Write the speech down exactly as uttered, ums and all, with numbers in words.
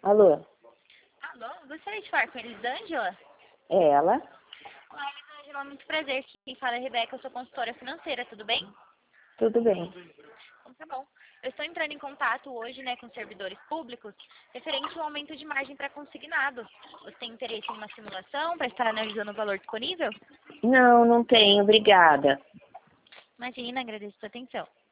Alô? Alô, gostaria de falar com a Elisângela? É ela? Olá, Elisângela, muito prazer. Quem fala é a Rebeca, eu sou consultora financeira, tudo bem? Tudo bem. Então tá bom. Eu estou entrando em contato hoje, né, com servidores públicos, referente ao aumento de margem para consignado. Você tem interesse em uma simulação para estar analisando o valor disponível? Não, não tenho, obrigada. Imagina, agradeço a sua atenção.